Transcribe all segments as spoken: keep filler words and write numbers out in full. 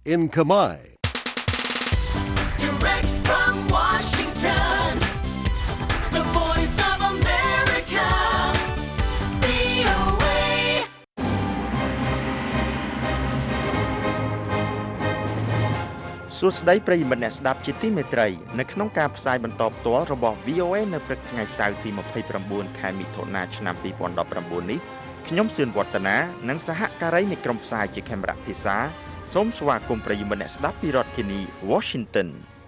in Khmer. Direct from Washington, the voice of America, វី អូ เอសួស្តីប្រិយមិត្តអ្នកស្ដាប់ជាទីមេត្រីនៅក្នុងការផ្សាយបន្តផ្ទាល់របស់ វី អូ เอ នៅព្រឹកថ្ងៃសៅរ៍ទីម្ភៃប្រាំបួនខែមិថុនាឆ្នាំពីរពាន់ដប់ប្រាំបួននេះខ្ញុំសឿនវឌ្ឍនានិងសហការីនៃក្រុមផ្សាយជាខេមរៈភាសាសូមស្វាគមន៍ប្រិយមិត្តអ្នកស្ដាប់ពីរដ្ឋធានី Washington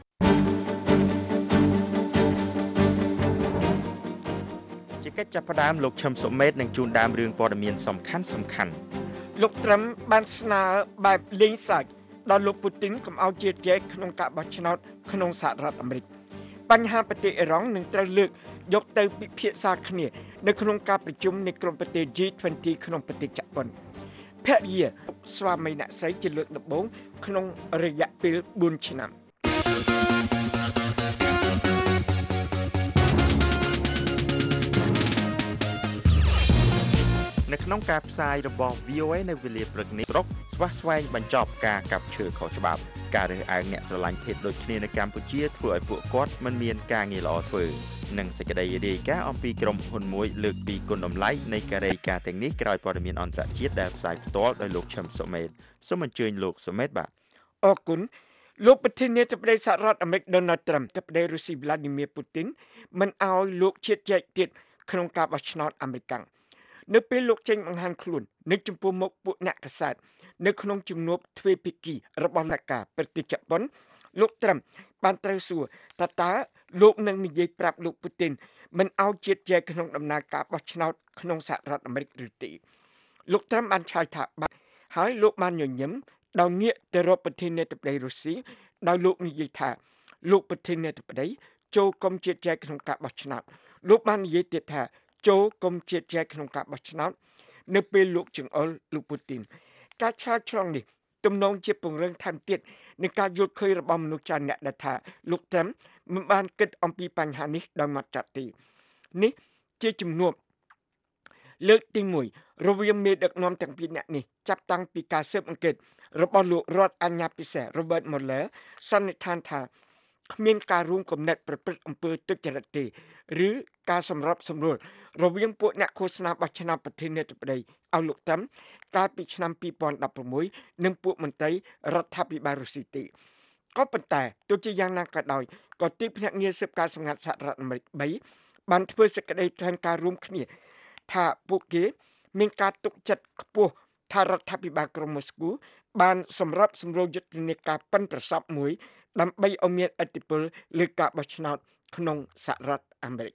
ជាកិច្ចចាប់ផ្ដើមលោកឈឹមសុមេតនឹងជូនដើមរឿងព័ត៌មានសំខាន់សំខាន់លោកត្រឹមបានស្នើបែបលេងសើចដល់លោកពូទីនកុំឲ្យជឿជាក់ក្នុងការបោះឆ្នោតក្នុងសហរដ្ឋអាមេរិកបញ្ហាប្រទេសអ៊ីរ៉ង់នឹងត្រូវលើកយកទៅពិភាក្សាគ្នានៅក្នុងការប្រជុំនៃក្រុមប្រទេស G ยี่สิบ ក្នុងប្រទេសជប៉ុនភរិយាស្វាមីអ្នកស្រីជាលើកដំបូងក្នុងរយៈពេលបួនឆ្នាំនៅក្នុងការផ្សាយរបស់ វី អូ เอ នៅវេលាព្រឹកនេះស្រុកស្វះស្វែងបញ្ចប់ការកាប់ឈើខុសច្បាប់ការរើសអើងអ្នកស្រឡាញ់ភេទដូចគ្នានៅកម្ពុជាធ្វើឲ្យពួកគាត់មិនមានការងារល្អធ្វើនិងសេចក្តីរាយការណ៍អំពីក្រុមហ៊ុនមួយលើកពីគុណតម្លៃនៃការរាយការណ៍ទាំងនេះក្រោយព័ត៌មានអន្តរជាតិដែលផ្សាយផ្ទាល់ដោយលោកឈឹមសុមេតសូមអញ្ជើញលោកសុមេតបាទអរគុណលោកប្រធានាធិបតីសហរដ្ឋអាមេរិក Donald Trump ទៅប្តីរុស្ស៊ី Vladimir Putin មិនឲ្យលោកឈៀតជែកទៀតក្នុងការបោះឆ្នោតអាមេរិកនៅពេលលោកចេញបង្ហាញខ្លួននៅចំពោះមុខពួកអ្នកកាសែតនៅក្នុងជំនួបទ្វេភាគីរបស់អ្នកការប្រទេសជប៉ុនលោកត្រាំបានត្រូវសួរថាតើលោកនឹងនិយាយប្រាប់លោកពូទីនមិនឲ្យជាតិចែកក្នុងដំណើរការបោះឆ្នោតក្នុងសហរដ្ឋអាមេរិកឬទេលោកត្រាំបានឆ្លើយថាបាទហើយលោកបានញញឹមដោយងាកទៅរកប្រធានាធិបតីរុស្ស៊ីដោយលោកនិយាយថាលោកប្រធានាធិបតីចូលកុំជាតិចែកក្នុងការបោះឆ្នោតលោកបាននិយាយទៀតថាចូលកុំជាតិចែកក្នុងការបោះឆ្នោតនៅពេលលោកចង្អុលលោកពូទីនការឆ្លើយឆ្លងនេះទំនងជាពង្រឹងថែមទៀតនឹងការយល់ឃើញរបស់មនុស្សចាស់អ្នកដែលថាលោកត្រាំមិនបានគិតអំពីបញ្ហានេះដោយមកចាត់ទេនេះជាជំនួបលើកទីមួយរវាងមេដឹកនាំទាំងពីរនាក់នេះចាប់តាំងពីការស៊ើបអង្កេតរបស់លោករដ្ឋអាជ្ញាពិសេស Robert Mueller សន្និដ្ឋានថាគ្មានការរួមគំនិតប្រព្រឹត្តអំពើទុច្ចរិតទេឬការសម្របសម្រួលរវាងពួកអ្នកឃោសនាបោះឆ្នោតប្រធានាធិបតីឲ្យលោកត្រាំកាលពីឆ្នាំពីរពាន់ដប់ប្រាំមួយនិងពួកមន្ត្រីរដ្ឋាភិបាលរុស្ស៊ីទេក៏ប៉ុន្តែទោះជាយ៉ាងណាក៏ដោយក៏ទីភ្នាក់ងារស៊ើបការសម្ងាត់សហរដ្ឋអាមេរិកបីបានធ្វើសេចក្តីថ្លែងការណ៍រួមគ្នាថាពួកគេមានការទុកចិត្តខ្ពស់ថារដ្ឋាភិបាលក្រុងម៉ូស្គូបានសម្របសម្រួលយុទ្ធនាការប៉ិនប្រសប់មួយដើម្បីឲ្យមានឥទ្ធិពលលើការបោះឆ្នោតក្នុងសហរដ្ឋអាមេរិក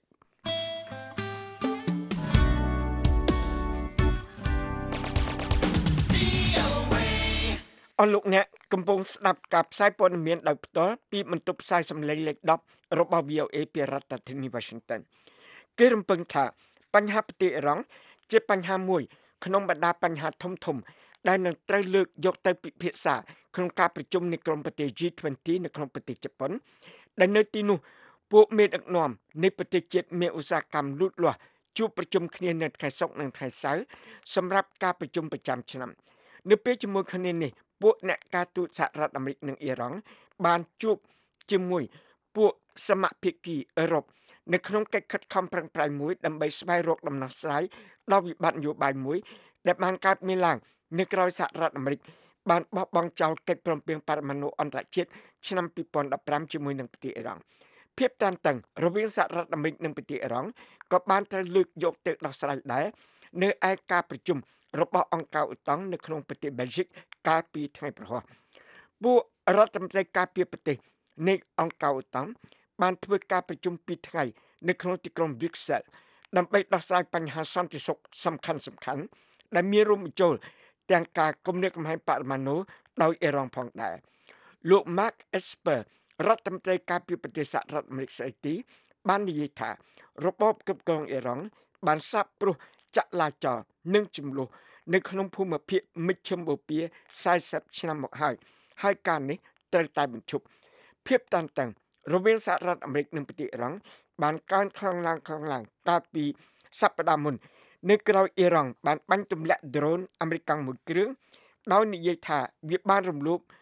អស់លោកអ្នកកំពុងស្ដាប់ការផ្សាយព័ត៌មានដោយផ្ទាល់ពីបន្ទប់ផ្សាយសម្លេងលេខដប់របស់ វី អូ เอ ពីរដ្ឋធានី Washington គេរំពឹងថាបញ្ហាប្រទេសអ៊ីរ៉ង់ជាបញ្ហាមួយក្នុងបរ្យាបញ្ហាធំធំដែលនឹងត្រូវលើកយកទៅពិភាក្សាក្នុងការប្រជុំនៃក្រុមប្រទេស G ยี่สิบ នៅក្នុងប្រទេសជប៉ុនដែលនៅទីនោះពួកមេដឹកនាំនៃប្រទេសជាតិមានឧស្សាហកម្មលូតលាស់ជួបប្រជុំគ្នានៅថ្ងៃសុក្រនិងថ្ងៃសៅរ៍សម្រាប់ការប្រជុំប្រចាំឆ្នាំនៅពេលជាមួយគ្នានេះពួកអ្នកការទូតសហរដ្ឋអាមេរិកនិងអ៊ីរ៉ង់បានជួបជាមួយពួកសមាភាគីអឺរ៉ុបនៅក្នុងកិច្ចខិតខំប្រឹងប្រែងមួយដើម្បីស្វែងរកដំណោះស្រាយដល់វិបត្តិនយោបាយមួយដែលបានកើតមានឡើងនៅក្រៅសហរដ្ឋអាមេរិកបានបោះបង់ចោលកិច្ចព្រមព្រៀងបរិមាណអន្តរជាតិឆ្នាំពីរពាន់ដប់ប្រាំជាមួយនឹងប្រទេសអ៊ីរ៉ង់ភាពតានតឹងរវាងសហរដ្ឋអាមេរិកនិងប្រទេសអ៊ីរ៉ង់ក៏បានត្រូវលើកយកទៅដោះស្រាយដែរនៅឯការប្រជុំរបស់អង្គការឧតុង្គនៅក្នុងប្រទេសបែលហ្សិកកាលពីថ្ងៃព្រហស្បតិ៍ពួករដ្ឋមន្ត្រីការពារប្រទេសនៃអង្គការឧតុង្គបានធ្វើការប្រជុំពីរថ្ងៃនៅក្នុងទីក្រុង Brussels ដើម្បីដោះស្រាយបញ្ហាសន្តិសុខសំខាន់សំខាន់ដែលមានរួមបញ្ចូលទាំងការគំរាមកំហែងបរិមាណូដោយអ៊ីរ៉ង់ផងដែរលោក Mark Esper រដ្ឋមន្ត្រីការពារប្រទេសសហរដ្ឋអាមេរិកស្អីទីបាននិយាយថារបបគ្រប់គ្រងអ៊ីរ៉ង់បានសាបព្រោះចលាចលនិងចំនួននៅក្នុងភូមិភាគមជ្ឈិមបូព៌ាសែសិបឆ្នាំមកហើយហើយការនេះត្រូវតែបញ្ឈប់ភាពតានតឹងរវាងសហរដ្ឋអាមេរិកនិងប្រទេសអ៊ីរ៉ង់បានកើនខ្លាំងឡើងខ្លាំងឡើងកាលពីសប្តាហ៍មុននៅក្រៅអ៊ីរ៉ង់បានបាញ់ទម្លាក់ដ្រូនអាមេរិកមួយគ្រឿងដោយនិយាយថាវាបានរំលោភ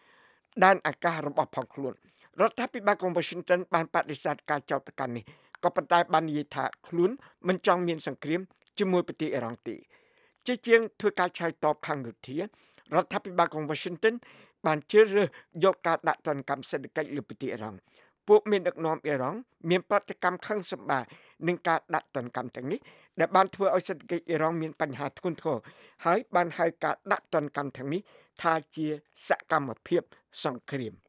ដែនអាកាសរបស់ផងខ្លួនរដ្ឋាភិបាលក្រុង Washington បានបដិសេធការចោទប្រកាន់នេះក៏ប៉ុន្តែបាននិយាយថាខ្លួនមិនចង់មានសង្គ្រាមជាមួយប្រទេសអ៊ីរ៉ង់ទេជាជាងធ្វើការឆ្លើយតបខាងយោធារដ្ឋាភិបាលក្រុង Washington បានជ្រើសរើសយកការដាក់ទណ្ឌកម្មសេដ្ឋកិច្ចលើប្រទេសអ៊ីរ៉ង់ពួកមានដឹកនាំអ៊ីរ៉ង់មានប្រតិកម្មខឹងសម្បារនឹងការដាក់ទណ្ឌកម្មទាំងនេះដែលបានធ្វើឲ្យសេដ្ឋកិច្ចអ៊ីរ៉ង់មានបញ្ហាធ្ងន់ធ្ងរហើយបានហៅការដាក់ទណ្ឌកម្មទាំងនេះថាជាសកម្មភាពសង្គ្រាម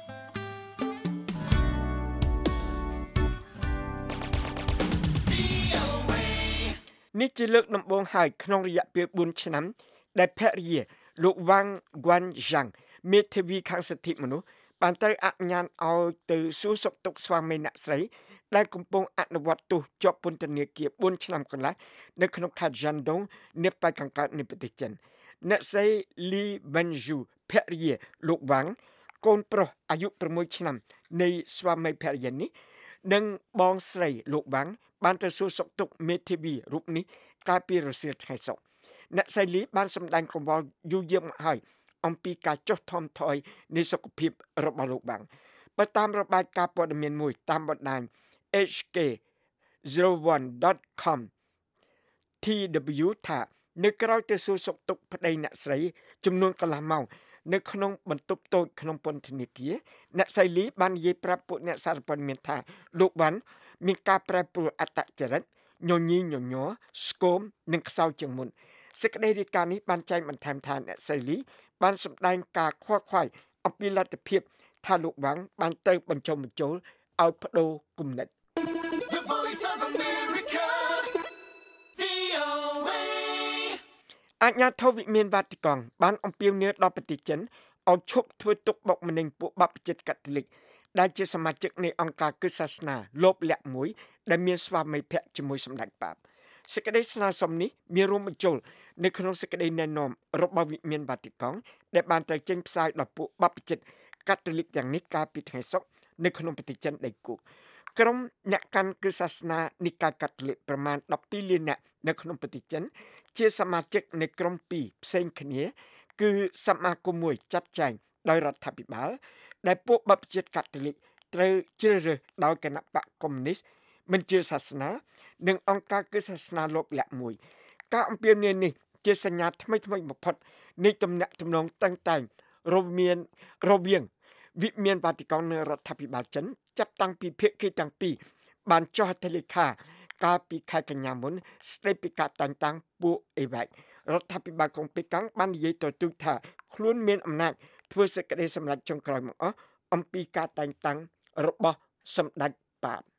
នេះជាលើកដំបូងហើយក្នុងរយៈពេលបួនឆ្នាំដែលភរិយាលោកវ៉ាងហ្គាន់យ៉ាង មេធាវីខាងសិទ្ធិមនុស្សបានត្រូវអនុញ្ញាតឲ្យទៅសួរសុខទុក្ខស្វាមីអ្នកស្រីដែលកំពុងអនុវត្តទោសជាប់ពន្ធនាគារបួនឆ្នាំកន្លះនៅក្នុងខេត្តយ៉ាន់ដុងនៅប៉ែកខាងកើតនៃប្រទេសចិនអ្នកស្រីលីវ៉ាន់យូភរិយាលោកវ៉ាងកូនប្រុសអាយុប្រាំមួយឆ្នាំនៃស្វាមីភរិយានេះនិងបងស្រីលោកវ៉ាងបានទៅសួរសុខទុក្ខមេធាវីរូបនេះកាលពីរសៀលថ្ងៃសុក្រអ្នកស្រីលីបានសម្ដែងកង្វល់យូរយារមកហើយអំពីការចុះថមថយនៃសុខភាពរបស់លោកបាំងបើតាមរបាយការណ៍ព័ត៌មានមួយតាមបណ្ដាញ เอช เค ゼロវ៉ាន់ ដត ខម ที ដប៊្យូ ថានៅក្រៅទៅសួរសុខទុក្ខប្តីអ្នកស្រីចំនួនកន្លះម៉ោងនៅក្នុងបន្ទប់តូចក្នុងពន្ធនាគារអ្នកស្រីលីបាននិយាយប្រាប់ពួកអ្នកសារព័ត៌មានថាលោកវ៉ាន់មានការប្រែប្រួលអត្តចរិតញញីញញ័រស្គមនិងខ្សោយជាងមុនសេចក្តីរាយការណ៍នេះបានចែងបន្ថែមថាអ្នកស្រីលីបានសម្ដែងការខ្វល់ខ្វាយអំពីលទ្ធភាពថាលោកវ៉ាងបានទៅបញ្ចុះបញ្ចូលឲ្យបដូរគំនិត The Voice of America, វី អូ เอអាជ្ញាធរវិមានវ៉ាទីកង់បានអំពាវនាវដល់ប្រទេសចិនឲ្យឈប់ធ្វើទុកបុកម្នេញពួកបព្វជិតកាតូលិកដែលជាសមាជិកនៃអង្គការគ្រឹះសាសនាលោបលាក់មួយដែលមានស្វាមីភក្តិជាមួយសម្ដេចប៉ាបសេចក្តីស្នើសុំនេះមានរួមបញ្ចូលនៅក្នុងសេចក្តីណែនាំរបស់វិមានវ៉ាទីកង់ដែលបានត្រូវចេញផ្សាយដល់ពួកបព្វជិតកាតូលិកទាំងនេះកាលពីថ្ងៃសុក្រនៅក្នុងប្រទេសចិនដីគោកក្រុមអ្នកកាន់គ្រឹះសាសនានិកាយកាតូលិកប្រមាណដប់ពីរលាននាក់នៅក្នុងប្រទេសចិនជាសមាជិកនៃក្រុមពីរផ្សេងគ្នាគឺសមាគមមួយចាត់ចែងដោយរដ្ឋាភិបាលដែលពួកបព្វជិតកាតូលិកត្រូវជ្រើសរើសដោយគណៈបកកុម្មុយនីសមិនជឿសាសនានិងអង្គការគ្រឹះសាសនាលោបលាក់មួយការអំពាវនាវនេះជាសញ្ញាថ្មីថ្មីបំផុតនៃទំនាក់ទំនងតាំងតែងរវាងរវាងវិមានវ៉ាទីកង់និងរដ្ឋាភិបាលចិនចាប់តាំងពីភាគីទាំងពីរបានចុះហត្ថលេខាកាលពីខែកញ្ញាមុនស្ដីពីការតែងតាំងពួកអេវ៉ែករដ្ឋាភិបាលក្រុងប៉េកាំងបាននិយាយទទូចថាខ្លួនមានអំណាចធ្វើសេចក្តីសម្រេចចុងក្រោយមកអស់អំពីការតែងតាំងរបស់សម្ដេចប៉ាប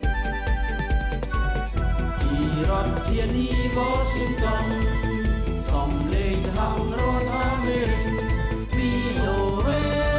ពីរដ្ឋធានី Washington សំឡេងសហរដ្ឋអាមេរិក វី អូ เอ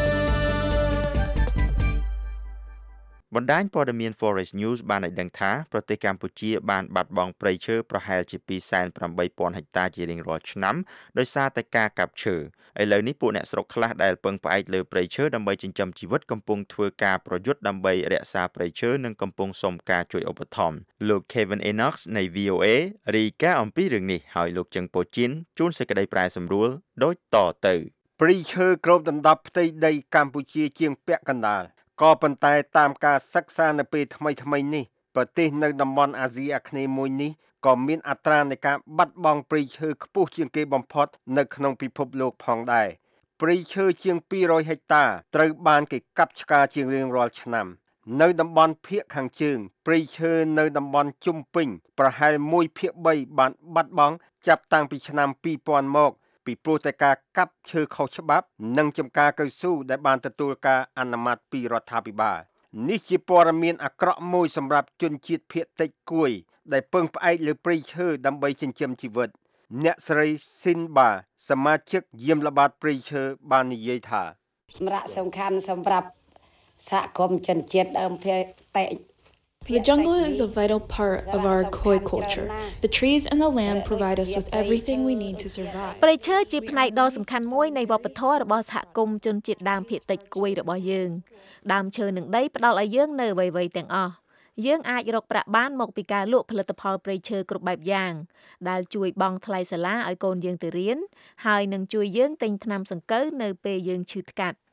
បណ្ដាញព័ត៌មាន Forest News បានឲ្យដឹងថាប្រទេសកម្ពុជាបានបាត់បង់ព្រៃឈើប្រហែលជាពីរសែនប្រាំបីពាន់ហិកតាជារៀងរាល់ឆ្នាំដោយសារតែការកាប់ឈើឥឡូវនេះពួកអ្នកស្រុកខ្លះដែលពឹងផ្អែកលើព្រៃឈើដើម្បីចិញ្ចឹមជីវិតកំពុងធ្វើការប្រយុទ្ធដើម្បីរក្សាព្រៃឈើនិងកំពុងសុំការជួយឧបត្ថម្ភលោក Kevin Enox នៃ វី អូ เอ រាយការណ៍អំពីរឿងនេះហើយលោកជឹងពូជីនជួនសេចក្តីប្រែសម្រួលដូចតទៅព្រៃឈើគ្របដណ្ដប់ផ្ទៃដីកម្ពុជាជាងពាក់កណ្ដាលក៏ប៉ុន្តែតាមការសិក្សានៅពេលថ្មីថ្មីនេះប្រទេសនៅតំបន់អាស៊ីអាគ្នេយ៍មួយនេះក៏មានអត្រានៃការបាត់បង់ព្រៃឈើខ្ពស់ជាងគេបំផុតនៅក្នុងពិភពលោកផងដែរព្រៃឈើជាងពីររយហិកតាត្រូវបានគេកាប់ឆ្ការជារៀងរាល់ឆ្នាំនៅតំបន់ភាគខាងជើងព្រៃឈើនៅតំបន់ជុំពេញប្រហែលមួយភាគបីបានបាត់បង់ចាប់តាំងពីឆ្នាំពីរពាន់មកពីព្រោះតែការកាប់ឈើខុសច្បាប់និងចំការកៅស៊ូដែលបានទទួលការអនុម័តពីរដ្ឋាភិបាលនេះជាព័ត៌មានអាក្រក់មួយសម្រាប់ជនជាតិភាគតិចគួយដែលពឹងផ្អែកលើព្រៃឈើដើម្បីចិញ្ចឹមជីវិតអ្នកស្រីស៊ីនបាសមាជិកយាមល្បាតព្រៃឈើបាននិយាយថាសម្រាប់សំខាន់សម្រាប់សហគមន៍ជនជាតិដើមភាគតិច The jungle is a vital part of our Khoi culture. The trees and the land provide us with everything we need to survive. ព្រៃឈើជាផ្នែកដ៏សំខាន់មួយនៃវប្បធម៌របស់សហគមន៍ជនជាតិដើមភាគតិចគួយរបស់យើងដើមឈើនិងដីផ្ដល់ឲ្យយើងនៅអ្វីៗទាំងអស់យើងអាចរកប្រាក់បានមកពីការលក់ផលិតផលព្រៃឈើគ្រប់បែបយ៉ាងដែលជួយបង់ថ្លៃសាលាឲ្យកូនយើងទៅរៀនហើយនឹងជួយយើងទិញថ្នាំសង្កូវនៅពេលយើងឈឺថ្កាត់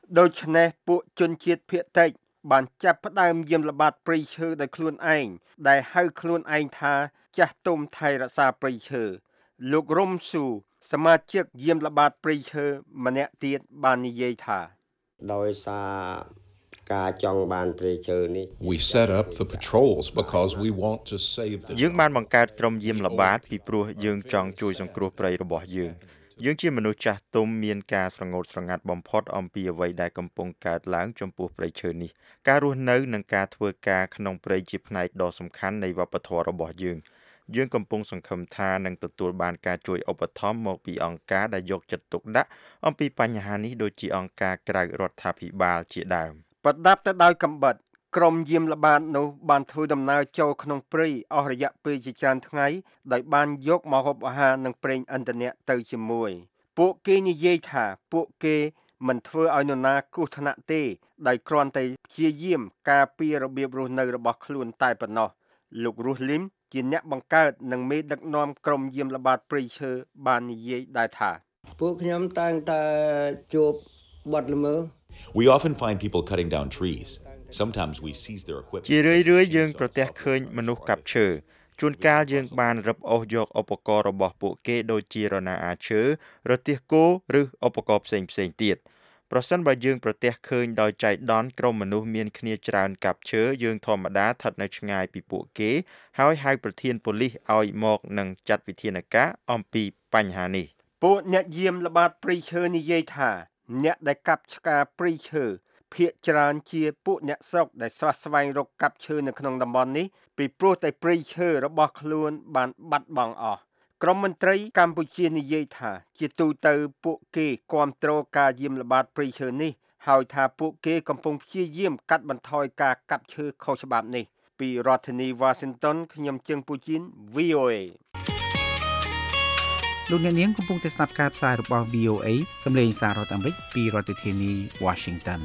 ដូច្នេះពួកជនជាតិភាគតិចបានចាប់ផ្ដើមយាមល្បាតព្រៃឈើដោយខ្លួនឯងដែលហៅខ្លួនឯងថាចាស់ទុំថៃរក្សាព្រៃឈើលោករំស៊ូសមាជិកយាមល្បាតព្រៃឈើម្នាក់ទៀតបាននិយាយថាដោយសារការចង់បានព្រៃឈើនេះ We set up the patrols because we want to save the យើងបានបង្កើតក្រុមយាមល្បាតពីព្រោះយើងចង់ជួយសង្គ្រោះព្រៃរបស់យើងយើងជាមនុស្សចាស់ទុំមានការស្រងោតស្រងាត់បំផុតអំពីអ្វីដែលកំពុងកើតឡើងចំពោះព្រៃឈើនេះការរស់នៅនិងការធ្វើការក្នុងព្រៃជាផ្នែកដ៏សំខាន់នៃវប្បធម៌របស់យើងយើងកំពុងសង្ឃឹមថានឹងទទួលបានការជួយឧបត្ថម្ភមកពីអង្គការដែលយកចិត្តទុកដាក់អំពីបញ្ហានេះដូចជាអង្គការក្រៅរដ្ឋាភិបាលជាដើមប្រដាប់ទៅដោយកាំបិតក្រុមយាមល្បាតនោះបានធ្វើដំណើរចូលក្នុងព្រៃអស់រយៈពេលជាច្រើនថ្ងៃដោយបានយកម្ហូបអាហារនិងប្រេងឥន្ធនៈទៅជាមួយពួកគេនិយាយថាពួកគេមិនធ្វើឲ្យនរណាគ្រោះថ្នាក់ទេដោយគ្រាន់តែព្យាយាមការពាររបៀបរស់នៅរបស់ខ្លួនតែប៉ុណ្ណោះលោករស់លឹមជាអ្នកបង្កើតនិងមេដឹកនាំក្រុមយាមល្បាតព្រៃឈើបាននិយាយដែរថាពួកខ្ញុំតែងតែជួបបទល្មើស We often find people cutting down trees. Sometimes we seize their equipment. ជារឿយៗយើងប្រទះឃើញមនុស្សកាប់ឈើជួនកាលយើងបានរឹបអូសយកឧបករណ៍របស់ពួកគេដូចជារណាអាឈើរទេះគោឬឧបករណ៍ផ្សេងៗទៀតប្រសិនបើយើងប្រទះឃើញដោយចៃដន្យក្រុមមនុស្សមានគ្នាច្រើនកាប់ឈើយើងធម្មតាស្ថិតនៅឆ្ងាយពីពួកគេហើយហៅប្រធានប៉ូលីសឲ្យមកនិងចាត់វិធានការអំពីបញ្ហានេះពួកអ្នកយាមល្បាតព្រៃឈើនិយាយថាអ្នកដែលកាប់ឆ្ការព្រៃឈើភាគច្រើនជាពួកអ្នកស្រុកដែលស្វះស្វែងរកកាប់ឈើនៅក្នុងតំបន់នេះពីព្រោះតែព្រៃឈើរបស់ខ្លួនបានបាត់បង់អស់ក្រមមន្ត្រីកម្ពុជានិយាយថាជាទូទៅពួកគេគាំទ្រការយាមល្បាតព្រៃឈើនេះហើយថាពួកគេកំពុងព្យាយាមកាត់បន្ថយការកាប់ឈើខុសច្បាប់នេះពីរដ្ឋធានី Washington ខ្ញុំជើងពូជីន វី អូ เอលោកអ្នកនាងកំពុងតែស្ដាប់ការផ្សាយរបស់ វី អូ เอ សម្លេងសាររដ្ឋអាមេរិកពីរដ្ឋធានី Washington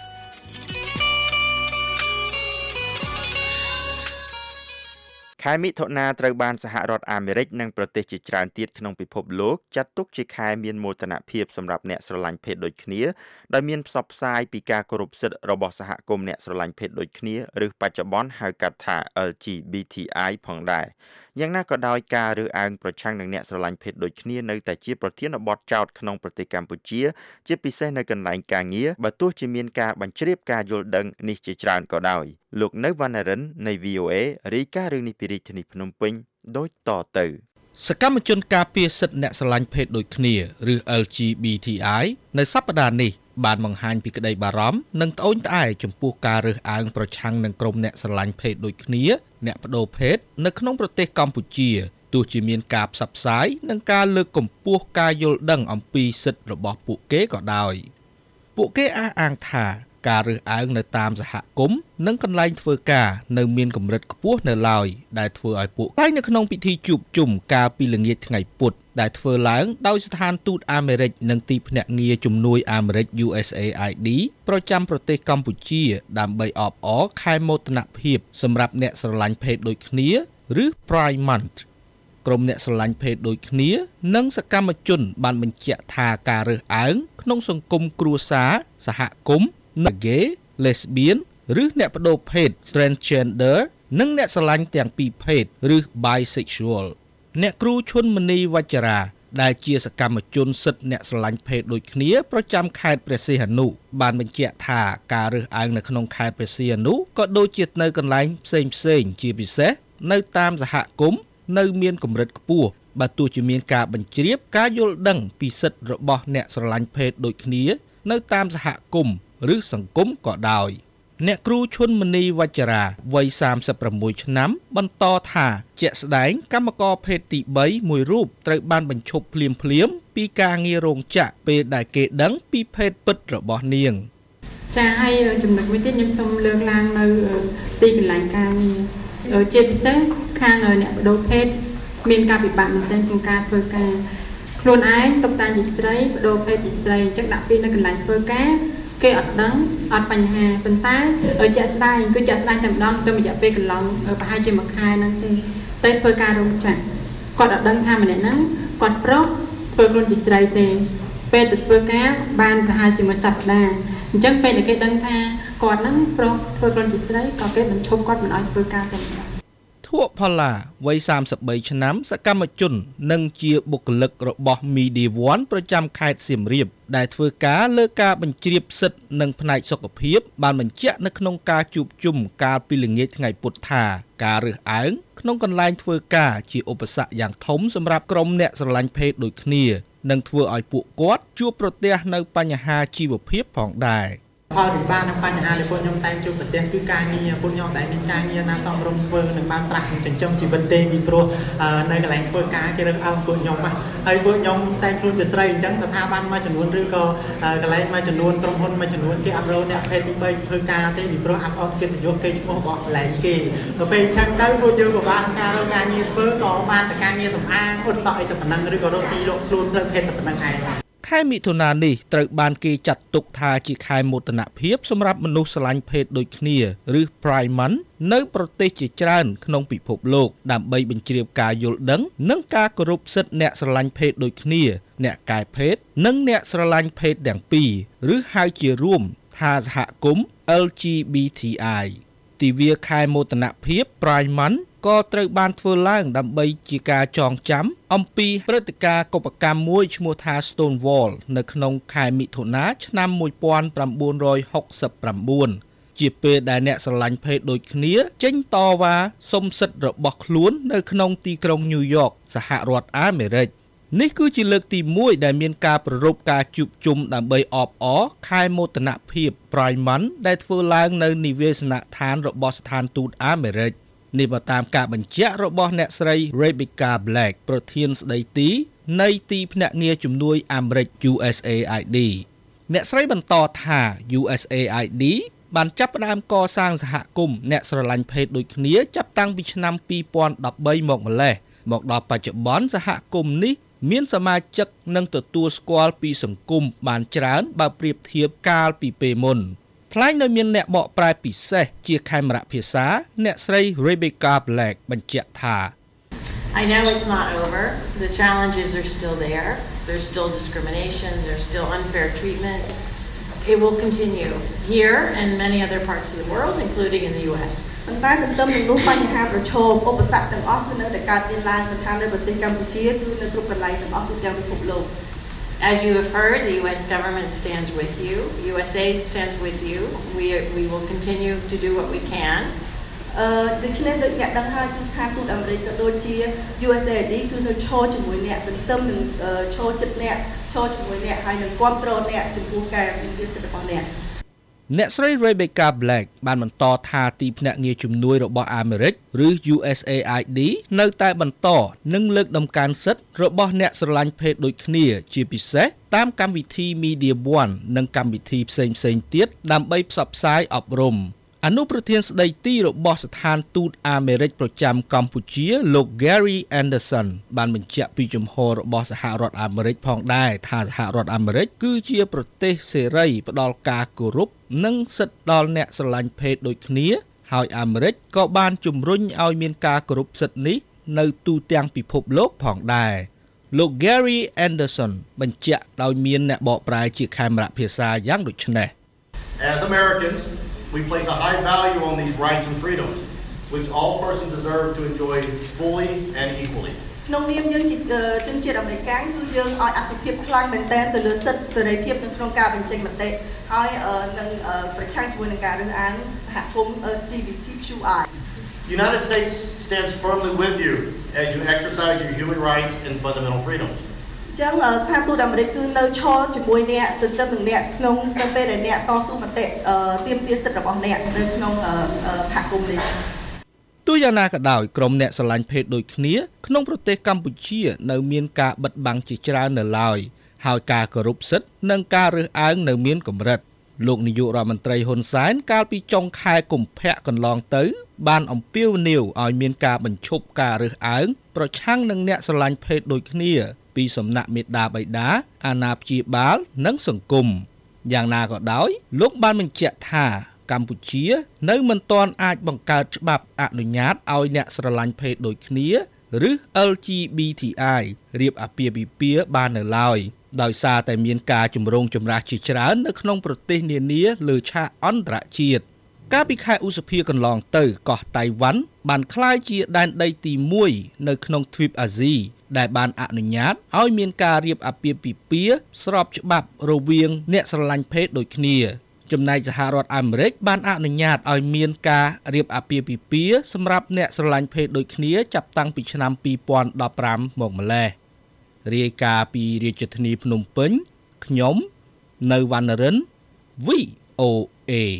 ខែមិថុនាត្រូវបានសហរដ្ឋអាមេរិកនិងប្រទេសជាច្រើនទៀតក្នុងពិភពលោកចាត់ទុកជាខែមានមោទនភាពសម្រាប់អ្នកស្រឡាញ់ភេទដូចគ្នាដោយមានផ្សព្វផ្សាយពីការគោរពសិទ្ធិរបស់សហគមន៍អ្នកស្រឡាញ់ភេទដូចគ្នាឬបច្ចុប្បន្នហៅកាត់ថា แอล จี บี ที ไอ ផងដែរយ៉ាងណាក៏ដោយការរើសអើងប្រឆាំងនឹងអ្នកស្រឡាញ់ភេទដូចគ្នានៅតែជាប្រធានបទចោទក្នុងប្រទេសកម្ពុជាជាពិសេសនៅកន្លែងការងារបើទោះជាមានការបញ្ជ្រាបការយល់ដឹងនេះជាច្រើនក៏ដោយលោកនៅវណ្ណរិននៃ វី អូ เอ រាយការណ៍រឿងនេះពីរាជធានីភ្នំពេញដូចតទៅសកម្មជនការពារសិទ្ធិអ្នកស្រឡាញ់ភេទដូចគ្នាឬ แอล จี บี ที ไอ នៅសប្តាហ៍នេះបានបង្ហាញពីក្តីបារម្ភនិងត្អូញត្អែចំពោះការរើសអើងប្រឆាំងនឹងក្រុមអ្នកស្រឡាញ់ភេទដូចគ្នាអ្នកប្តូរភេទនៅក្នុងប្រទេសកម្ពុជាទោះជាមានការផ្សព្វផ្សាយនិងការលើកកម្ពស់ការយល់ដឹងអំពីសិទ្ធិរបស់ពួកគេក៏ដោយពួកគេអះអាងថាការរើសអើងនៅតាមសហគមន៍និងកន្លែងធ្វើការនៅមានកម្រិតខ្ពស់នៅឡើយដែលធ្វើឲ្យពួកគេនៅក្នុងពិធីជួបជុំកាលពីល្ងាចថ្ងៃពុធដែលធ្វើឡើងដោយស្ថានទូតអាមេរិកនិងទីភ្នាក់ងារជំនួយអាមេរិក ยู เอส เอ ไอ ดี ប្រចាំប្រទេសកម្ពុជាដើម្បីអបអរខែមោទនភាពសម្រាប់អ្នកស្រឡាញ់ភេទដូចគ្នាឬ Pride Month ក្រុមអ្នកស្រឡាញ់ភេទដូចគ្នានិងសកម្មជនបានបញ្ជាក់ថាការរើសអើងក្នុងសង្គមគ្រួសារសហគមន៍នៅ gay, lesbian ឬអ្នកប្តូរភេទ transgender និងអ្នកស្រឡាញ់ទាំងពីរភេទឬ bisexual អ្នកគ្រូឈុនមនីវជ្ជរាដែលជាសកម្មជនសិទ្ធិអ្នកស្រឡាញ់ភេទដូចគ្នាប្រចាំខេត្តព្រះសីហនុបានបញ្ជាក់ថាការរើសអើងនៅក្នុងខេត្តព្រះសីហនុក៏ដូចជានៅកន្លែងផ្សេងផ្សេងជាពិសេសនៅតាមសហគមន៍នៅមានកម្រិតខ្ពស់បើទោះជាមានការបញ្ជ្រាបការយល់ដឹងពីសិទ្ធិរបស់អ្នកស្រឡាញ់ភេទដូចគ្នានៅតាមសហគមន៍ឬសង្គមក៏ដោយអ្នកគ្រូឈុនមនីវជ្ជរាវ័យសាមសិបប្រាំមួយឆ្នាំបន្តថាជាក់ស្ដែងកម្មករភេទទីបីមួយរូបត្រូវបានបញ្ឈប់ភ្លាមភ្លាមពីការងាររោងចក្រពេលដែលគេដឹងពីភេទពិតរបស់នាងចាហើយចំណុចមួយទៀតខ្ញុំសូមលើកឡើងនៅទីកន្លែងការងារជាពិសេសខាងអ្នកបដូរភេទមានការពិបាកមែនទែនក្នុងការធ្វើការខ្លួនឯងតុបតែងជាស្រីបដូរភេទជាស្រីអញ្ចឹងដាក់ពីនៅកន្លែងធ្វើការគេអត់ដឹងអត់បញ្ហាប៉ុន្តែជាក់ស្ដែងគឺជាក់ស្ដែងតែម្ដងទៅរយៈពេលកន្លងប្រហែលជាមួយខែហ្នឹងទេតែធ្វើការរោងចក្រគាត់អត់ដឹងថាម្នាក់ហ្នឹងគាត់ប្រុសធ្វើខ្លួនជាស្រីទេពេលទៅធ្វើការបានប្រហែលជាមួយសប្តាហ៍អអញ្ចឹងពេលដែលគេដឹងថាគាត់ហ្នឹងប្រុសធ្វើខ្លួនជាស្រីក៏គេបញ្ឈប់គាត់មិនឲ្យធ្វើការតែម្ដងធួផល្លាវ័យសាមសិបបីឆ្នាំសកម្មជននិងជាបុគ្គលិករបស់ Media One ប្រចាំខេត្តសៀមរាបដែលធ្វើការលើការបញ្ជ្រាបសិទ្ធិនិងផ្នែកសុខភាពបានបញ្ជាក់នៅក្នុងការជួបជុំកាលពីល្ងាចថ្ងៃពុធថាការរើសអើងក្នុងកន្លែងធ្វើការជាឧបសគ្គយ៉ាងធំសម្រាប់ក្រុមអ្នកស្រឡាញ់ភេទដូចគ្នានិងធ្វើឲ្យពួកគាត់ជួបប្រទះនៅបញ្ហាជីវភាពផងដែរផលវិបាកនិងបញ្ហាដែលពួកខ្ញុំតែងជួបប្រទះគឺការងារពួកខ្ញុំតែមានការងារណាសមរម្យធ្វើនិងបានប្រាក់ចិញ្ចឹមជីវិតទេពីព្រោះនៅកន្លែងធ្វើការគេរឹងអើងពួកខ្ញុំហ្នឹងហើយពួកខ្ញុំតែងខ្លួនជាស្រីអញ្ចឹងស្ថាប័នមួយចំនួនឬក៏កន្លែងមួយចំនួនក្រុមហ៊ុនមួយចំនួនគេអត់រកអ្នកភេទទីបីធ្វើការទេពីព្រោះអត់អត់សិទ្ធិយោគេឈ្មោះរបស់កន្លែងគេទៅពេលអញ្ចឹងទៅពួកយើងក៏បានការរកការងារធ្វើក៏បានតែការងារសម្អាងឧត្តអីទៅប៉ុណ្ណឹងឬក៏រកស៊ីរកខ្លួនផ្លូវភេទទៅប៉ុណ្ណឹងឯងខែមិថុនានេះត្រូវបានគេចាត់ទុកថាជាខែមោទនភាពសម្រាប់មនុស្សស្រឡាញ់ភេទដូចគ្នាឬ Pride Month នៅប្រទេសជាច្រើនក្នុងពិភពលោកដើម្បីបញ្ជ្រាបការយល់ដឹងនិងការគោរពសិទ្ធិអ្នកស្រឡាញ់ភេទដូចគ្នាអ្នកកែភេទនិងអ្នកស្រឡាញ់ភេទទាំងពីរឬហៅជារួមថាសហគមន៍ แอล จี บี ที ไอ ទិវាខែមោទនភាព Pride Month ក៏ត្រូវបានធ្វើឡើងដើម្បីជាការចងចាំអំពីព្រឹត្តិការណ៍កុប្បកម្មមួយឈ្មោះថា Stonewall នៅក្នុងខែមិថុនាឆ្នាំmột nghìn chín trăm sáu mươi chínជាពេលដែលអ្នកស្រឡាញ់ភេទដូចគ្នាចេញតវ៉ាសុំសិទ្ធិរបស់ខ្លួននៅក្នុងទីក្រុងញូវយ៉កសហរដ្ឋអាមេរិកនេះគឺជាលើកទីមួយដែលមានការប្រារព្ធការជួបជុំដើម្បីអបអរខែមោទនភាព Pride Month ដែលធ្វើឡើងនៅនិវេសនដ្ឋានរបស់ស្ថានទូតអាមេរិកនេះបើតាមការបញ្ជាក់របស់អ្នកស្រី Rebecca Black ប្រធានស្ដីទីនៃទីភ្នាក់ងារជំនួយអាមេរិក ยู เอส เอ ไอ ดี អ្នកស្រីបន្តថា ยู เอส เอ ไอ ดี បានចាប់ផ្ដើមកសាងសហគមន៍អ្នកស្រឡាញ់ភេទដូចគ្នាចាប់តាំងពីឆ្នាំពីរពាន់ដប់បីមកម្លេះមកដល់បច្ចុប្បន្នសហគមន៍នេះមានសមាជិកនិងទទួលស្គាល់ពីសង្គមបានច្រើនបើប្រៀបធៀបកាលពីពេលមុនថ្លែងដោយមានអ្នកបកប្រែពិសេសជាខេមរៈភាសាអ្នកស្រី Rebecca Black បញ្ជាក់ថា I know it's not over. The challenges are still there. There's still discrimination, there's still unfair treatment. It will continue here and many other parts of the world, including in the U S. ប៉ុន្តែទន្ទឹមនឹងនោះបញ្ហាប្រឈមឧបសគ្គទាំងអស់គឺនៅតែកើតមានឡើងមិនថានៅប្រទេសកម្ពុជាគឺនៅគ្រប់កន្លែងទាំងអស់ទូទាំងពិភពលោក As you have heard, the U S government stands with you. U S A I D stands with you. We we will continue to do what we can. អឺដូច្នេះដូចអ្នកដឹងហើយគឺស្ថានទូតអាមេរិកក៏ដូចជា ยู เอส เอ ไอ ดี គឺនៅឈរជាមួយអ្នកទន្ទឹមនឹងឈរចិត្តអ្នកឈរជាមួយអ្នកហើយនឹងគ្រប់គ្រងអ្នកចំពោះការវិនិយោគសិទ្ធិរបស់អ្នកអ្នកស្រី Rebecca Black បានបន្តថាទីភ្នាក់ងារជំនួយរបស់អាមេរិកឬ ยู เอส เอ ไอ ดี នៅតែបន្តនិងលើកដំកើងសិទ្ធិរបស់អ្នកស្រឡាញ់ភេទដូចគ្នាជាពិសេសតាមកម្មវិធី Media One និងកម្មវិធីផ្សេងៗទៀតដើម្បីផ្សព្វផ្សាយអប់រំអនុប្រធានស្ដីទីរបស់ស្ថានទូតអាមេរិកប្រចាំកម្ពុជាលោក Gary Anderson បានបញ្ជាក់ពីជំហររបស់សហរដ្ឋអាមេរិកផងដែរថាសហរដ្ឋអាមេរិកគឺជាប្រទេសសេរីផ្ដល់ការគោរពនិងសិទ្ធិដល់អ្នកស្រឡាញ់ភេទដូចគ្នាហើយអាមេរិកក៏បានជំរុញឲ្យមានការគោរពសិទ្ធិនេះនៅទូទាំងពិភពលោកផងដែរលោក Gary Anderson បញ្ជាក់ដោយមានអ្នកបកប្រែជាខេមរៈភាសាយ៉ាងដូចនេះ As Americans we place a high value on these rights and freedoms, which all persons deserve to enjoy fully and equally. ក្នុងនាមយើងជាជនជាតិអាមេរិកគឺយើងឲ្យអត្ថិភាពខ្លាំងមែនទែនទៅលើសិទ្ធិសេរីភាពនៅក្នុងការបញ្ចេញមតិហើយនឹងប្រឆាំងជាមួយនឹងការរើសអើងសហគមន៍ แอล จี บี ที คิว ไอ The United States stands firmly with you as you exercise your human rights and fundamental freedoms. ចឹងស្ថានទូតអាមេរិកគឺនៅឈរជាមួយអ្នកទន្ទឹមនឹងអ្នកក្នុងពេលដែលអ្នកតស៊ូមតិទាមទារសិទ្ធិរបស់អ្នកនៅក្នុងសហគមន៍នេះទោះយ៉ាងណាក៏ដោយក្រុមអ្នកស្រឡាញ់ភេទដូចគ្នាក្នុងប្រទេសកម្ពុជានៅមានការបិទបាំងជាច្រើននៅឡើយហើយការគោរពសិទ្ធិនិងការរើសអើងនៅមានកម្រិតលោកនាយករដ្ឋមន្ត្រីហ៊ុនសែនកាលពីចុងខែកុម្ភៈកន្លងទៅបានអំពាវនាវឲ្យមានការបញ្ឈប់ការរើសអើងប្រឆាំងនឹងអ្នកស្រឡាញ់ភេទដូចគ្នាពីសំណាក់មេដាបៃតាអាណាព្យាបាលនិងសង្គមយ៉ាងណាក៏ដោយលោកបានបញ្ជាក់ថាកម្ពុជានៅមិនទាន់អាចបង្កើតច្បាប់អនុញ្ញាតឲ្យអ្នកស្រឡាញ់ភេទដូចគ្នាឬ แอล จี บี ที ไอ រៀបអាពាហ៍ពិពាហ៍បាននៅឡើយដោយសារតែមានការជំរងចម្រាស់ជាច្រើននៅក្នុងប្រទេសនានាលើឆាកអន្តរជាតិកាលពីខែឧសភាកន្លងទៅកោះតៃវ៉ាន់បានក្លាយជាដែនដីទីមួយនៅក្នុងទ្វីបអាស៊ីដែលបានអនុញ្ញាតឲ្យមានការរៀបអាពាហ៍ពិពាហ៍ស្របច្បាប់រវាងអ្នកស្រឡាញ់ភេទដូចគ្នាចំណែកសហរដ្ឋអាមេរិកបានអនុញ្ញាតឲ្យមានការរៀបអាពាហ៍ពិពាហ៍សម្រាប់អ្នកស្រឡាញ់ភេទដូចគ្នាចាប់តាំងពីឆ្នាំពីរពាន់ដប់ប្រាំមកម្ល៉េះរាយការណ៍ពីរាជធានីភ្នំពេញខ្ញុំនៅវណ្ណរិន វី អូ អេ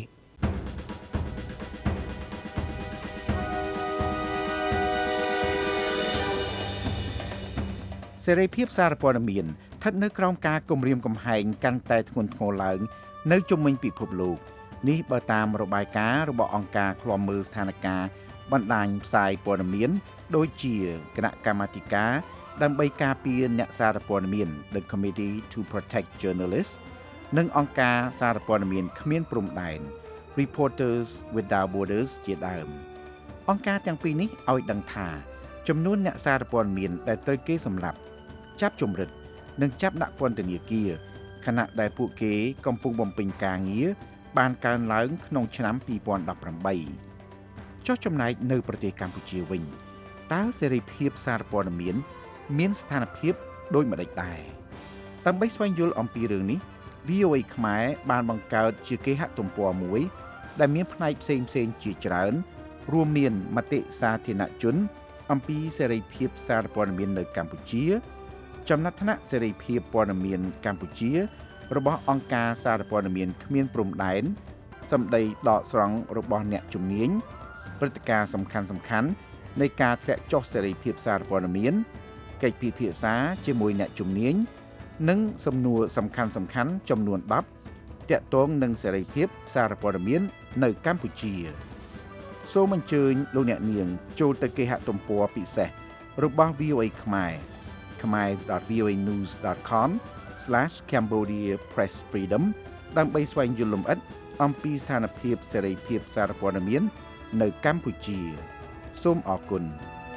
សេរីភាពសារព័ត៌មានស្ថិតនៅក្រោមការគំរាមកំហែងកាន់តែធ្ងន់ធ្ងរឡើងនៅជុំវិញពិភពលោកនេះបើតាមរបាយការណ៍របស់អង្គការឃ្លាំមើលស្ថានភាពបណ្ដាញផ្សាយព័ត៌មានដូចជាគណៈកម្មាធិការដើម្បីការពារអ្នកសារព័ត៌មាន The Committee to Protect Journalists និងអង្គការសារព័ត៌មានគ្មានព្រំដែន Reporters Without Borders ជាដើមអង្គការទាំងពីរនេះឲ្យដឹងថាចំនួនអ្នកសារព័ត៌មានដែលត្រូវគេសម្លាប់ចាប់ជំរិតនិងចាប់ដាក់ពន្ធនាគារខណៈដែលពួកគេកំពុងបំពេញការងារបានកើនឡើងក្នុងឆ្នាំពីរពាន់ដប់ប្រាំបីចុះចំណែកនៅប្រទេសកម្ពុជាវិញតើសេរីភាពសារព័ត៌មានមានស្ថានភាពដូចម្តេចដែរដើម្បីស្វែងយល់អំពីរឿងនេះ វី អូ អេ ខ្មែរបានបង្កើតជាគេហទំព័រមួយដែលមានផ្នែកផ្សេងៗជាច្រើនរួមមានមតិសាធារណជនអំពីសេរីភាពសារព័ត៌មាននៅកម្ពុជាចំណាត់ថ្នាក់សេរីភាពព័ត៌មានកម្ពុជារបស់អង្គការសារព័ត៌មានគ្មានព្រំដែនសម្ដីដកស្រង់របស់អ្នកជំនាញព្រឹត្តិការណ៍សំខាន់សំខាន់នៃការធ្លាក់ចុះសេរីភាពសារព័ត៌មានកិច្ចពិភាក្សាជាមួយអ្នកជំនាញនិងសំណួរសំខាន់សំខាន់ចំនួនដប់ទាក់ទងនឹងសេរីភាពសារព័ត៌មាននៅកម្ពុជាសូមអញ្ជើញលោកអ្នកនាងចូលទៅគេហទំព័រពិសេសរបស់ វី អូ អេ ខ្មែរ khmer dot v o a news dot com slash cambodia press freedom ដើម្បីស្វែងយល់លម្អិតអំពីស្ថានភាពសេរីភាពសារព័ត៌មាននៅកម្ពុជាសូមអរគុណ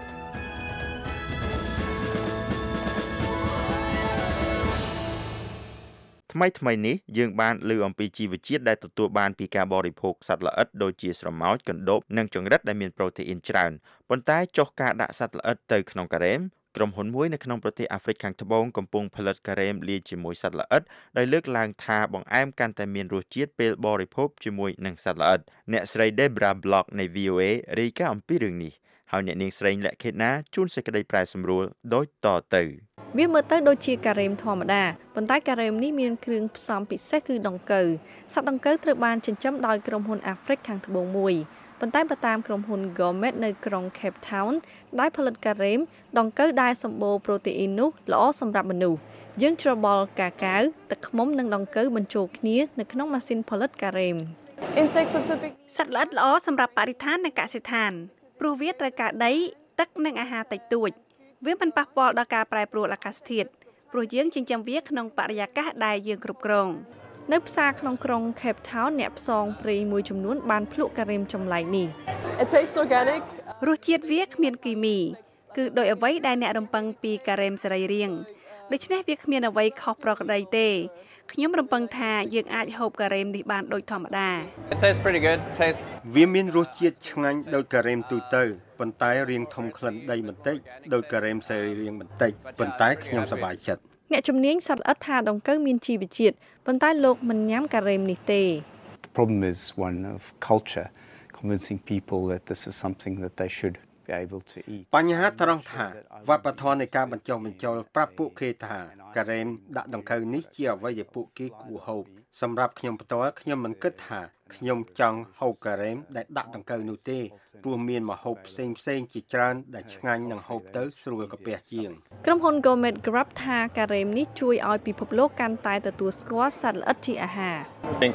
ថ្មីថ្មីនេះយើងបានលើអំពីជីវជាតិដែលទទួលបានពីការបរិភោគសត្វល្អិតដូចជាស្រមោចកណ្ដូបនិងចង្រិតដែលមានប្រូតេអ៊ីនច្រើនប៉ុន្តែចុះការដាក់សត្វល្អិតទៅក្នុងការ៉េមក្រុមហ៊ុនមួយនៅក្នុងប្រទេសអាហ្វ្រិកខាងត្បូងកំពុងផលិតការ៉េមលាយជាមួយសត្វល្អិតដោយលើកឡើងថាបង្អែមកាន់តែមានរសជាតិពេលបរិភោគជាមួយនឹងសត្វល្អិតអ្នកស្រី Debra Block នៃ វី អូ អេ រាយការណ៍អំពីរឿងនេះហើយអ្នកនាងស្រីលក្ខិណាជួនសេចក្តីប្រែសម្រួលដូចតទៅវាមើលទៅដូចជាការ៉េមធម្មតាប៉ុន្តែការ៉េមនេះមានគ្រឿងផ្សំពិសេសគឺដង្កូវសត្វដង្កូវត្រូវបានចិញ្ចឹមដោយក្រុមហ៊ុនអាហ្វ្រិកខាងត្បូងមួយប៉ុន្តែបើតាមក្រុមហ៊ុន Gourmet នៅក្រុង Cape Town ដែលផលិតការ៉េមដង្កូវដែលសម្បូរប្រូតេអ៊ីននោះល្អសម្រាប់មនុស្សយើងច្របល់កាកាវទឹកឃ្មុំនិងដង្កូវបញ្ចូលគ្នានៅក្នុងម៉ាស៊ីនផលិតការ៉េមសត្វល្អិតល្អសម្រាប់បរិស្ថាននិងកសិដ្ឋានព្រោះវាត្រូវការដីទឹកនិងអាហារតិចតួចវាមិនប៉ះពាល់ដល់ការប្រែប្រួលអាកាសធាតុព្រោះយើងចិញ្ចឹមវាក្នុងបរិយាកាសដែលយើងគ្រប់គ្រងនៅផ្សារក្នុងក្រុង Cape Town អ្នកផ្សងព្រៃមួយចំនួនបានភ្លក់ការ៉េមចម្លែកនេះរសជាតិវាគ្មានគីមីគឺដោយអ្វីដែលអ្នករំពឹងពីការ៉េមសរីរាង្គដូច្នេះវាគ្មានអ្វីខុសប្រក្រតីទេខ្ញុំរំពឹងថាយើងអាចហូបការ៉េមនេះបានដូចធម្មតាវាមានរសជាតិឆ្ងាញ់ដូចការ៉េមទូទៅប៉ុន្តែរាងធំក្លិនដីបន្តិចដូចការ៉េមសរីរាង្គបន្តិចប៉ុន្តែខ្ញុំសប្បាយចិត្តអ្នកជំនាញសត្វល្អិតថាដង្កូវមានជីវជាតិប៉ុន្តែលោកមិនញ៉ាំការ៉េមនេះទេ The problem is one of culture convincing people that this is something that they should be able to eat បញ្ហាត្រង់ថាវប្បធម៌នៃការបញ្ចុះបញ្ចូលប្រាប់ពួកគេថាការ៉េមដាក់ដង្កូវនេះជាអ្វីដែលពួកគេគួរហូបសម្រាប់ខ្ញុំផ្ទាល់ខ្ញុំមិនគិតថាខ្ញុំចង់ហូបការ៉េមដែលដាក់ដង្កូវនោះទេព្រោះមានម្ហូបផ្សេងផ្សេងជាច្រើនដែលឆ្ងាញ់និងហូបទៅស្រួលកាពះជាងក្រុមហ៊ុន Gourmet Grab ថាការ៉េមនេះជួយឲ្យពិភពលោកកាន់តែទទួលស្គាល់សត្វល្អិតជាអាហារ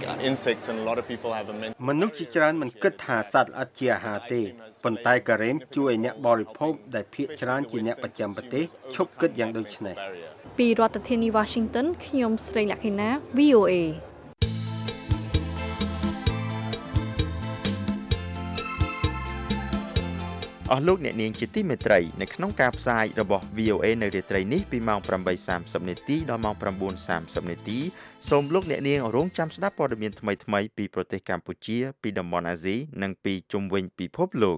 មនុស្សជាច្រើនមិនគិតថាសត្វល្អិតជាអាហារទេប៉ុន្តែការ៉េមជួយឲ្យអ្នកបរិភោគដែលភាគច្រើនជាអ្នកប្រចាំប្រទេសឈប់គិតយ៉ាងដូចនេះពីរដ្ឋធានី Washington ខ្ញុំស្រីលក្ខិណា វី អូ អេអអស់លោកអ្នកនាងជាទីមេត្រីនៅក្នុងការផ្សាយរបស់ វី អូ เอ នៅរាត្រីនេះពីម៉ោង ប្រាំបីសាមសិប នាទីដល់ម៉ោង ប្រាំបួនសាមសិប នាទីសូមលោកអ្នកនាងរងចាំស្ដាប់ព័ត៌មានថ្មីៗពីប្រទេសកម្ពុជាពីតំបន់អាស៊ីនិងពីជុំវិញពិភពលោក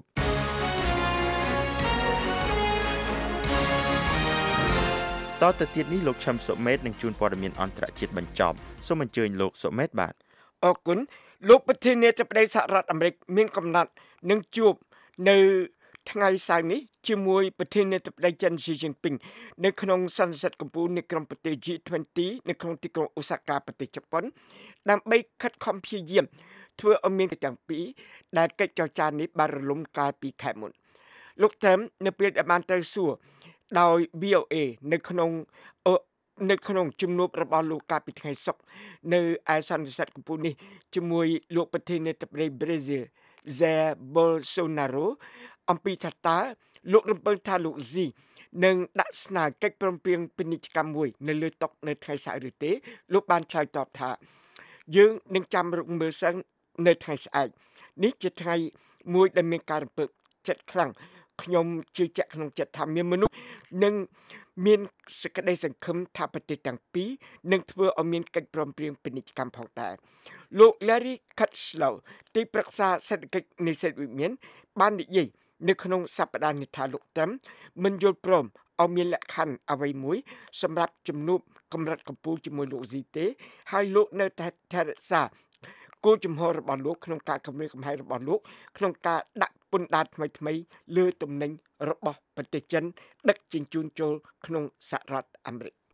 តទៅទៀតនេះលោកឈឹមសុមេតនឹងជួនព័ត៌មានអន្តរជាតិបញ្ចប់សូមអញ្ជើញលោកសុមេតបាទអរគុណលោកប្រធានាធិបតីសហរដ្ឋអាមេរិកមានកំណត់នឹងជួបនៅថ្ងៃសៅរ៍នេះជាមួយប្រធានាធិបតីចិនស៊ីជីនពីងនៅក្នុងសន្និសីទកំពូលនៃក្រុមប្រទេស ជី ยี่สิบ នៅក្នុងទីក្រុងអូសាកាប្រទេសជប៉ុនដើម្បីខិតខំព្យាយាមធ្វើឲ្យមានទាំងពីរដែលកិច្ចចរចានេះបានរលំកាលពីខែមុនលោកត្រឹមនៅពេលដែលបានត្រូវសួរដោយ វី អូ เอ នៅក្នុងនៅក្នុងជំនួបរបស់លោកកាលពីថ្ងៃសុក្រនៅឯសន្និសីទកំពូលនេះជាមួយលោកប្រធានាធិបតីប្រេស៊ីល Jair Bolsonaro អំពីថាតើលោករំពឹងថាលោកស៊ីនឹងដាក់ស្នើកិច្ចព្រមព្រៀងពាណិជ្ជកម្មមួយនៅលើតុនៅថ្ងៃសៅរ៍ឬទេលោកបានឆ្លើយតបថាយើងនឹងចាំរកមើលសិននៅថ្ងៃស្អែកនេះជាថ្ងៃមួយដែលមានការរំពឹងចិត្តខ្លាំងខ្ញុំជឿជាក់ក្នុងចិត្តថាមានមនុស្សនឹងមានសេចក្តីសង្ឃឹមថាប្រទេសទាំងពីរនឹងធ្វើឲ្យមានកិច្ចព្រមព្រៀងពាណិជ្ជកម្មផងដែរលោក Larry Kudlow ទីប្រឹក្សាសេដ្ឋកិច្ចនៃសេដ្ឋវិមានបាននិយាយនៅក្នុងសប្តាហ៍នេះថាលោកត្រឹមមិនយល់ព្រមឲ្យមានលក្ខខណ្ឌអ្វីមួយសម្រាប់ជំនួបកម្រិតកំពូលជាមួយលោកស៊ីទេហើយលោកនៅតែថែរក្សាគោលជំហររបស់លោកក្នុងការគម្រាមកំហែងរបស់លោកក្នុងការដាក់ពន្ធដារថ្មីៗលើទំនិញរបស់ប្រទេសចិនដឹកជញ្ជូនចូលក្នុងសហរដ្ឋអាមេរិក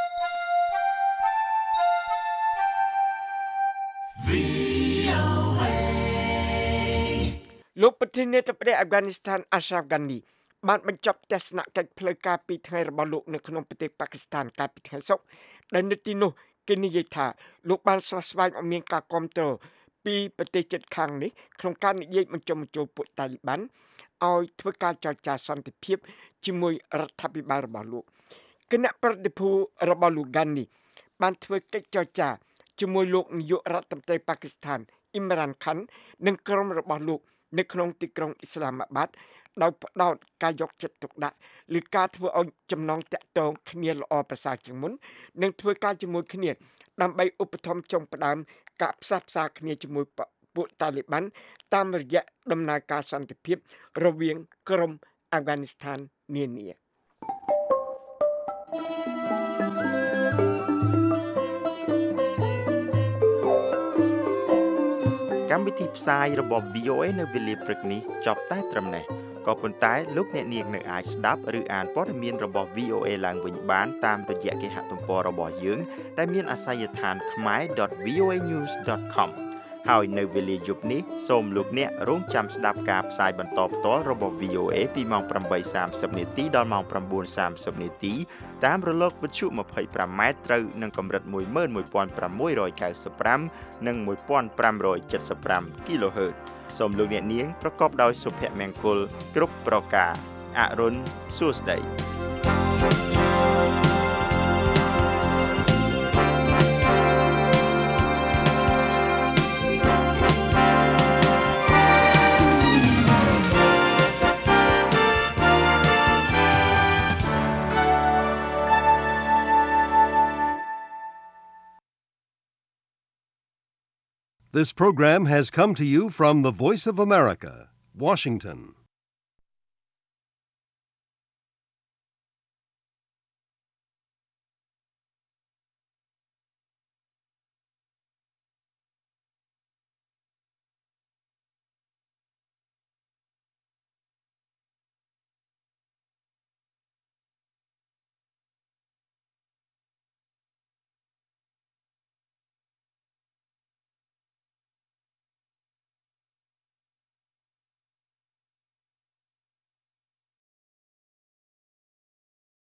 លោកប្រធានាធិបតីអាហ្វហ្គានីស្ថាន Ashraf Ghani បានបញ្ចប់ទស្សនកិច្ចផ្លូវការពីរថ្ងៃរបស់លោកនៅក្នុងប្រទេសប៉ាគីស្ថានកាលពីថ្ងៃសុក្រដែលនៅទីនោះគេនិយាយថាលោកបានស្វាស្វែងឲ្យមានការគាំទ្រពីប្រទេសជិតខាងនេះក្នុងការនិយាយបញ្ចុះបញ្ចូលពួកតាលីប៊ាន់ឲ្យធ្វើការចរចាសន្តិភាពជាមួយរដ្ឋាភិបាលរបស់លោកគណៈប្រតិភូរបស់លោក Ghani បានធ្វើកិច្ចចរចាជាមួយលោកនាយករដ្ឋមន្ត្រីប៉ាគីស្ថាន Imran Khan និងក្រុមរបស់លោកនៅក្នុងទីក្រុងអ៊ីស្លាមាបាតដោយផ្ដោតការយកចិត្តទុកដាក់ឬការធ្វើឲ្យចំណងតាក់ទងគ្នាល្អប្រសើរជាងមុននិងធ្វើការជាមួយគ្នាដើម្បីឧបត្ថម្ភចុងផ្ដើមការផ្សះផ្សាគ្នាជាមួយពួកតាលីប៊ាន់តាមរយៈដំណើរការសន្តិភាពរវាងក្រុមអាហ្វហ្គានីស្ថាននានាកម្មវិធីផ្សាយរបស់ វី អូ เอ នៅវេលាព្រឹកនេះចប់តែត្រឹមនេះក៏ប៉ុន្តែលោកអ្នកនាងនៅអាចស្ដាប់ឬអានព័ត៌មានរបស់ វី អូ เอ ឡើងវិញបានតាមរយៈគេហទំព័ររបស់យើងដែលមានអាសយដ្ឋាន khmer dot v o a news dot com ហើយនៅវេលាយប់នេះសូមលោកអ្នករងចាំស្ដាប់ការផ្សាយបន្តផ្ទាល់របស់ វី អូ เอ ពីម៉ោង ប្រាំបីសាមសិប នាទីដល់ម៉ោង ប្រាំបួនសាមសិប នាទីតាមរលកវិទ្យុ ยี่สิบห้า ម៉ែត្រត្រូវនឹងកម្រិត một nghìn một trăm sáu mươi lăm និង một nghìn năm trăm bảy mươi lăm គីឡូហឺតសូមលោកអ្នកនាងប្រកបដោយសុភមង្គលគ្រប់ប្រការអរុនសួស្តី This program has come to you from the Voice of America, Washington.